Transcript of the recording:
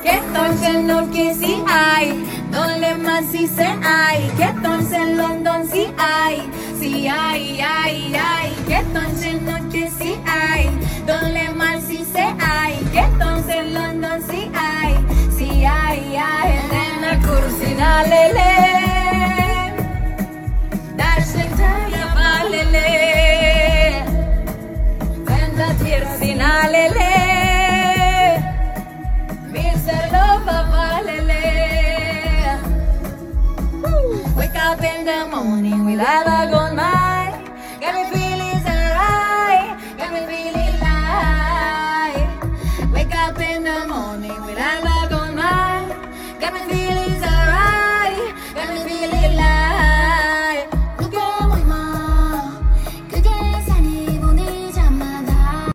Keton se New York si hay, Don Lemon si se hay, Keton se London si hay, si hay, Keton se New York si hay, Don Lemon si se hay, Keton se London si hay, si hay, Elena Cursina lele, Dashlita valele, Venda Tirsina lele. Wake up in the morning, we gotta go